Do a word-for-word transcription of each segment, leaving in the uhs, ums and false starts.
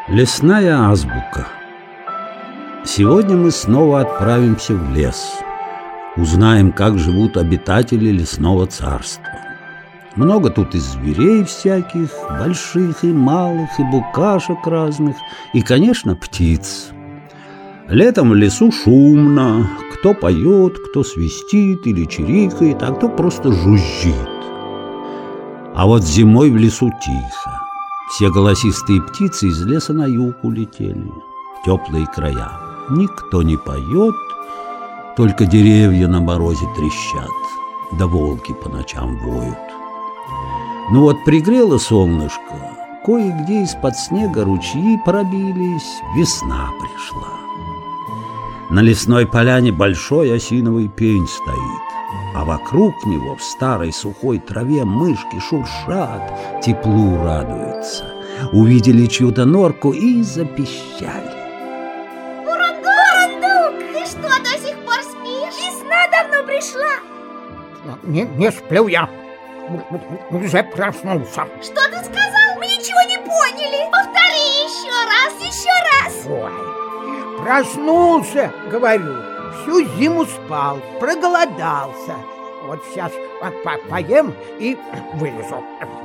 Лесная азбука. Сегодня мы снова отправимся в лес. Узнаем, как живут обитатели лесного царства. Много тут и зверей всяких, больших и малых, и букашек разных, и, конечно, птиц. Летом в лесу шумно. Кто поет, кто свистит или чирикает, а кто просто жужжит. А вот зимой в лесу тихо. Все голосистые птицы из леса на юг улетели, в теплые края. Никто не поет, только деревья на морозе трещат, да волки по ночам воют. Ну вот пригрело солнышко, кое-где из-под снега ручьи пробились, весна пришла. На лесной поляне большой осиновый пень стоит, а вокруг него в старой сухой траве мышки шуршат, теплу радуются. Увидели чью-то норку и запищали. Бурундук, ты что, до сих пор спишь? Весна давно пришла. Не, не сплю я. Уже проснулся. Что ты сказал? Мы ничего не поняли. Повтори еще раз, еще раз. Ой, проснулся, говорю. Всю зиму спал, проголодался. Вот сейчас по поем и вылезу.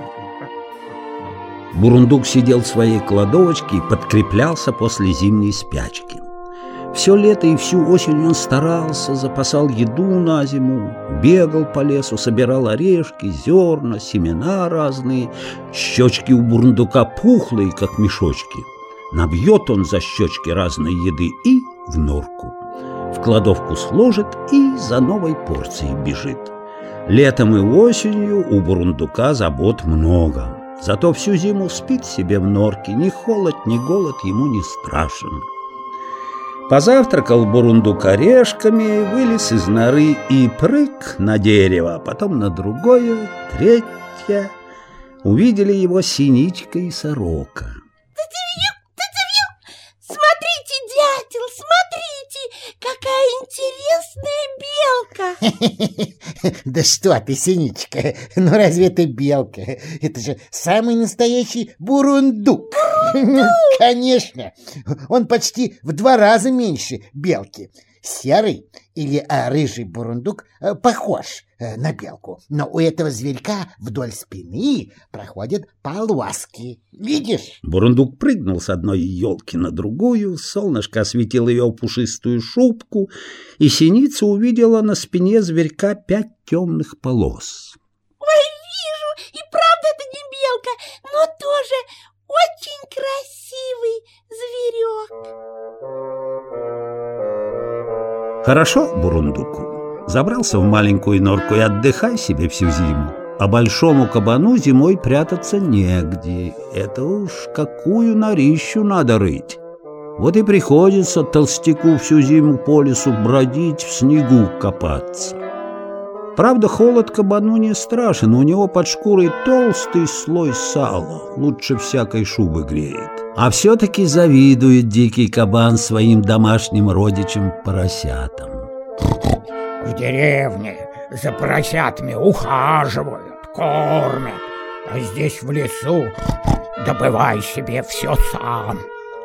Бурундук сидел в своей кладовочке и подкреплялся после зимней спячки. Все лето и всю осень он старался, запасал еду на зиму, бегал по лесу, собирал орешки, зерна, семена разные. Щечки у бурундука пухлые, как мешочки. Набьет он за щечки разной еды и в норку. В кладовку сложит и за новой порцией бежит. Летом и осенью у бурундука забот много. Зато всю зиму спит себе в норке, ни холод, ни голод ему не страшен. Позавтракал бурундук орешками, вылез из норы и прыг на дерево, потом на другое, третье. Увидели его синичка и сорока. Смотрите, дятел, смотрите, какая интересная белка. Да что ты, синичка, ну разве это белка? Это же самый настоящий бурундук. Конечно, он почти в два раза меньше белки. Серый или а, рыжий бурундук а, похож а, на белку, но у этого зверька вдоль спины проходят полоски. Видишь? Бурундук прыгнул с одной елки на другую, солнышко осветило ее пушистую шубку, и синица увидела на спине зверька пять темных полос. Ой, вижу, и правда это не белка, но тоже очень красивый зверек. Хорошо бурундуку. Забрался в маленькую норку и отдыхай себе всю зиму. А большому кабану зимой прятаться негде. Это уж какую норищу надо рыть. Вот и приходится толстяку всю зиму по лесу бродить, в снегу копаться. Правда, холод кабану не страшен, у него под шкурой толстый слой сала, лучше всякой шубы греет. А все-таки завидует дикий кабан своим домашним родичам-поросятам. В деревне за поросятами ухаживают, кормят, а здесь в лесу добывай себе все сам.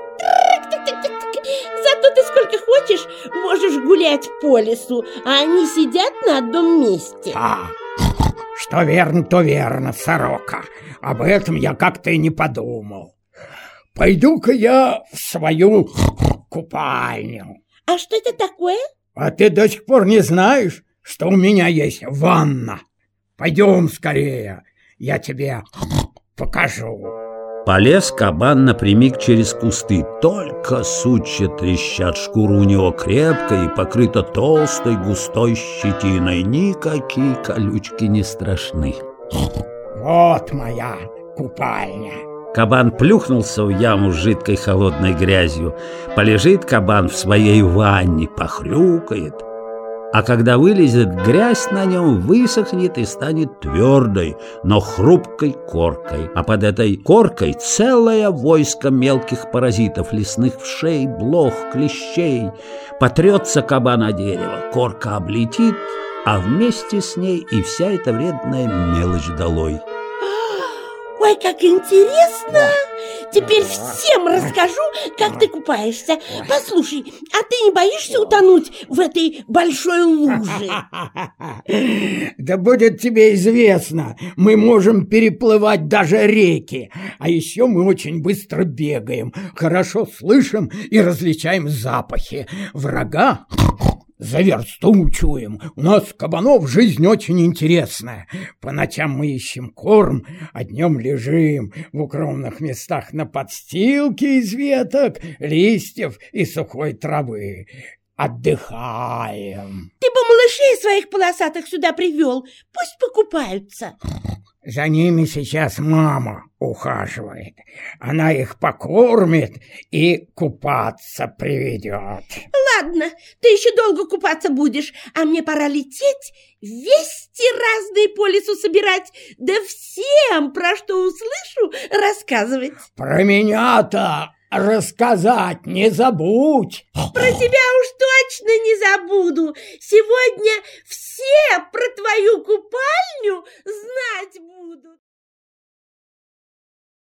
Зато ты сколько хочешь можешь гулять по лесу, а они сидят на одном месте. А, что верно, то верно, сорока. Об этом я как-то и не подумал. Пойду-ка я в свою купальню. А что это такое? А ты до сих пор не знаешь, что у меня есть ванна? Пойдем скорее, я тебе покажу. Полез кабан напрямик через кусты. Только сучья трещат, шкура у него крепкая и покрыта толстой густой щетиной. Никакие колючки не страшны. Вот моя купальня. Кабан плюхнулся в яму с жидкой холодной грязью. Полежит кабан в своей ванне, похрюкает. А когда вылезет, грязь на нем высохнет и станет твердой, но хрупкой коркой. А под этой коркой целое войско мелких паразитов, лесных вшей, блох, клещей. Потрется кабан о дерево, корка облетит, а вместе с ней и вся эта вредная мелочь долой. Ой, как интересно! Теперь всем расскажу, как ты купаешься. Послушай, а ты не боишься утонуть в этой большой луже? Да будет тебе известно, мы можем переплывать даже реки. А еще мы очень быстро бегаем, хорошо слышим и различаем запахи. Врага за версту учуем. У нас, кабанов, жизнь очень интересная. По ночам мы ищем корм, а днем лежим в укромных местах на подстилке из веток, листьев и сухой травы. Отдыхаем. Ты бы малышей своих полосатых сюда привел, пусть покупаются. За ними сейчас мама ухаживает. Она их покормит и купаться приведет. Ладно, ты еще долго купаться будешь, а мне пора лететь, вести разные по лесу собирать, да всем, про что услышу, рассказывать. Про меня-то рассказать не забудь. Про тебя уж точно не забуду. Сегодня все про твою купальню знать будут.